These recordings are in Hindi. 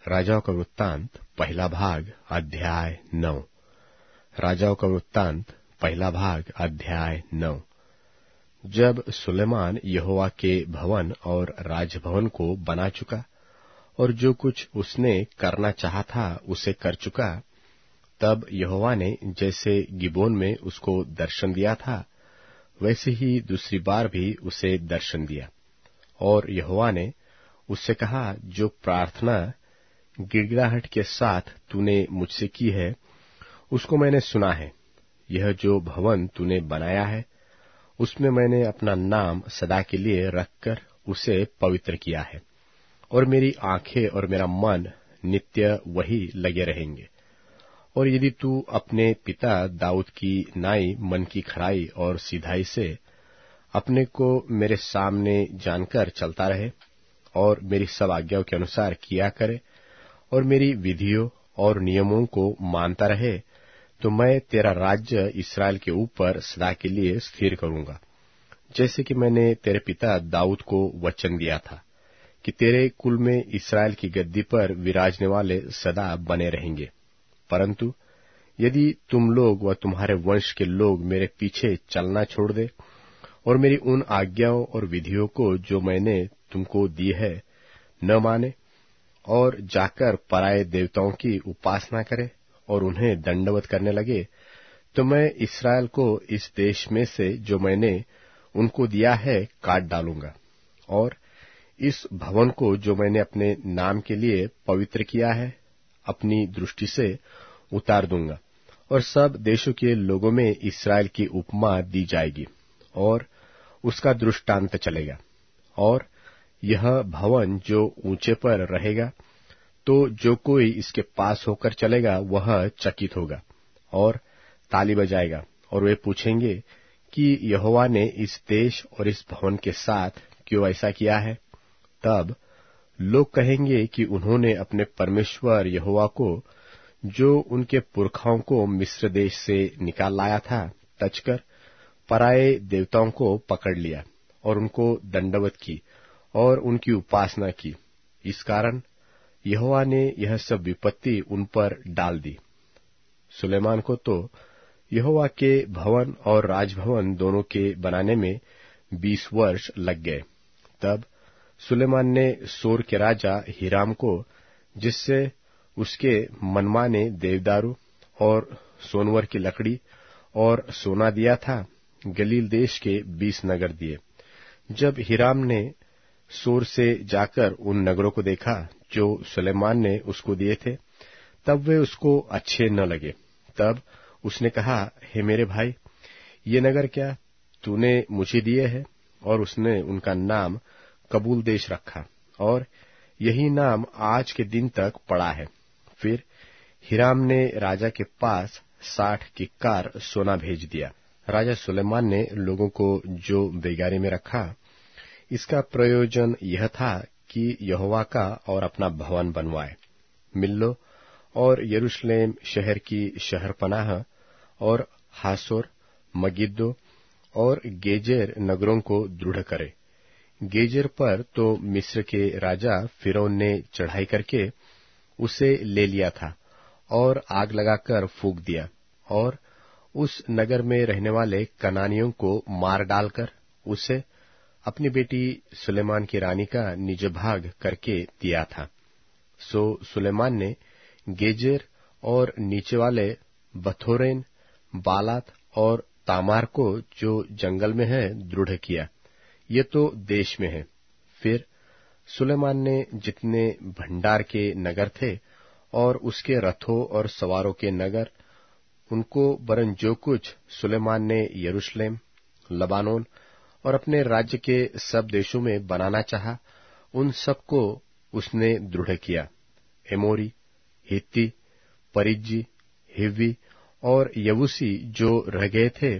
राजाओं का वृत्तांत पहला भाग अध्याय 9। राजाओं का वृत्तांत पहला भाग अध्याय 9। जब सुलेमान यहोवा के भवन और राजभवन को बना चुका और जो कुछ उसने करना चाहा था उसे कर चुका, तब यहोवा ने जैसे गिबोन में उसको दर्शन दिया था वैसे ही दूसरी बार भी उसे दर्शन दिया। और यहोवा ने उससे कहा, जो प्रार्थना गिड़गिड़ाहट के साथ तूने मुझसे की है उसको मैंने सुना है। यह जो भवन तूने बनाया है उसमें मैंने अपना नाम सदा के लिए रखकर उसे पवित्र किया है, और मेरी आंखें और मेरा मन नित्य वही लगे रहेंगे। और यदि तू अपने पिता दाऊद की नाई मन की खराई और सिधाई से अपने को मेरे सामने जानकर चलता रहे और मेरी सब आज्ञाओं के अनुसार किया करे और मेरी विधियों और नियमों को मानता रहे, तो मैं तेरा राज्य इस्राएल के ऊपर सदा के लिए स्थिर करूंगा, जैसे कि मैंने तेरे पिता दाऊद को वचन दिया था कि तेरे कुल में इस्राएल की गद्दी पर विराजने वाले सदा बने रहेंगे। परंतु यदि तुम लोग व तुम्हारे वंश के लोग मेरे पीछे चलना छोड़ दे और मेरी उन आज्ञाओं और विधियों को जो मैंने तुमको दी है न माने और जाकर पराये देवताओं की उपासना करे और उन्हें दंडवत करने लगे, तो मैं इस्राएल को इस देश में से जो मैंने उनको दिया है काट डालूंगा, और इस भवन को जो मैंने अपने नाम के लिए पवित्र किया है अपनी दृष्टि से उतार दूंगा, और सब देशों के लोगों में इस्राएल की उपमा दी जाएगी और उसका दृष्टांत चलेगा। और यह भवन जो ऊंचे पर रहेगा, तो जो कोई इसके पास होकर चलेगा वह चकित होगा और ताली बजाएगा, और वे पूछेंगे कि यहोवा ने इस देश और इस भवन के साथ क्यों ऐसा किया है। तब लोग कहेंगे कि उन्होंने अपने परमेश्वर यहोवा को, जो उनके पुरखाओं को मिस्र देश से निकाल लाया था, तजकर पराये देवताओं को पकड़ लिया और उनको दंडवत की और उनकी उपासना की। इस कारण यहोवा ने यह सब विपत्ति उन पर डाल दी। सुलेमान को तो यहोवा के भवन और राजभवन दोनों के बनाने में 20 वर्ष लग गए। तब सुलेमान ने सोर के राजा हिराम को, जिससे उसके मनमाने देवदारू और सोनवर की लकड़ी और सोना दिया था, गलील देश के 20 नगर दिए। जब हिराम ने सोर से जाकर उन नगरों को देखा जो सुलेमान ने उसको दिए थे, तब वे उसको अच्छे न लगे। तब उसने कहा, हे मेरे भाई, ये नगर क्या तूने मुझे दिए हैं? और उसने उनका नाम कबूल देश रखा, और यही नाम आज के दिन तक पड़ा है। फिर हिराम ने राजा के पास 60 किक्कार सोना भेज दिया। राजा सुलेमान ने लोगों को जो बेगारी में रखा, इसका प्रयोजन यह था कि यहोवा का और अपना भवन बनवाए। मिल्लो और यरूशलेम शहर की शहरपनाह और हासोर, मगिद्दो और गेजेर नगरों को दृढ़ करे। गेजेर पर तो मिस्र के राजा फिरौन ने चढ़ाई करके उसे ले लिया था और आग लगाकर फूंक दिया, और उस नगर में रहने वाले कनानियों को मार डालकर उसे अपनी बेटी सुलेमान की रानी का निज भाग करके दिया था। सो सुलेमान ने गेजेर और नीचे वाले बथोरेन, बालात और तामार को, जो जंगल में है, दृढ़ किया। ये तो देश में है। फिर सुलेमान ने जितने भंडार के नगर थे और उसके रथों और सवारों के नगर, उनको वरन जो कुछ सुलेमान ने यरूशलेम, लबानोन और अपने राज्य के सब देशों में बनाना चाहा, उन सबको उसने दृढ़ किया। एमोरी, हित्ती, परिज्जी, हिव्वी और यबूसी जो रह गए थे,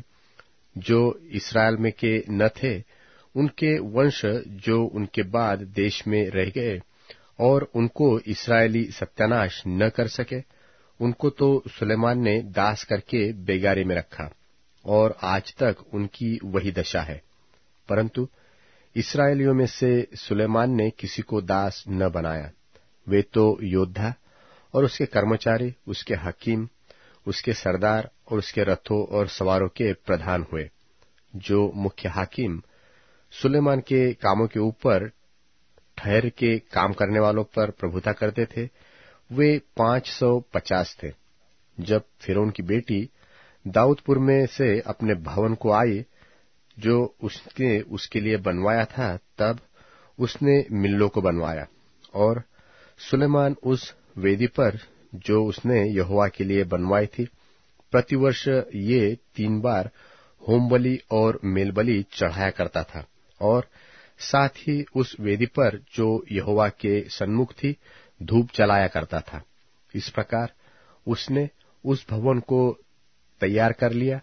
जो इस्राएल में के न थे, उनके वंश जो उनके बाद देश में रह गए और उनको इस्राएली सत्यानाश न कर सके, उनको तो सुलेमान ने दास करके बेगारी में रखा, और आज तक उनकी वही दशा है। परंतु इस्राएलियों में से सुलेमान ने किसी को दास न बनाया, वे तो योद्धा और उसके कर्मचारी, उसके हकीम, उसके सरदार और उसके रथों और सवारों के प्रधान हुए। जो मुख्य हाकिम सुलेमान के कामों के ऊपर ठहर के काम करने वालों पर प्रभुता करते थे, वे 550 थे। जब फिरौन की बेटी दाऊदपुर में से अपने भवन को आई जो उसने उसके लिए बनवाया था, तब उसने मिल्लो को बनवाया। और सुलेमान उस वेदी पर जो उसने यहोवा के लिए बनवाई थी, प्रतिवर्ष ये 3 बार होमबलि और मेलबलि चढ़ाया करता था, और साथ ही उस वेदी पर जो यहोवा के सन्मुख थी धूप जलाया करता था। इस प्रकार उसने उस भवन को तैयार कर लिया।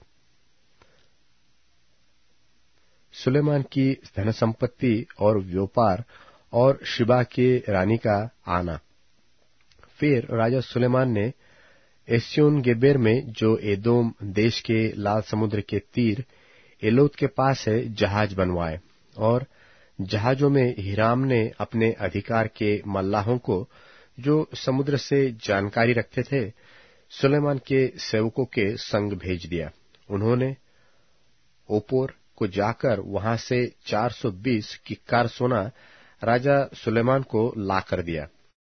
सुलेमान की धन संपत्ति और व्यापार और शिबा के रानी का आना। फिर राजा सुलेमान ने एस्योन गेबेर में, जो एदोम देश के लाल समुद्र के तीर एलोत के पास है, जहाज बनवाए। और जहाजों में हिराम ने अपने अधिकार के मल्लाहों को, जो समुद्र से जानकारी रखते थे, सुलेमान के सेवकों के संग भेज दिया। उन्होंने ओपोर को जाकर वहां से 420 किक्कार सोना राजा सुलेमान को ला कर दिया।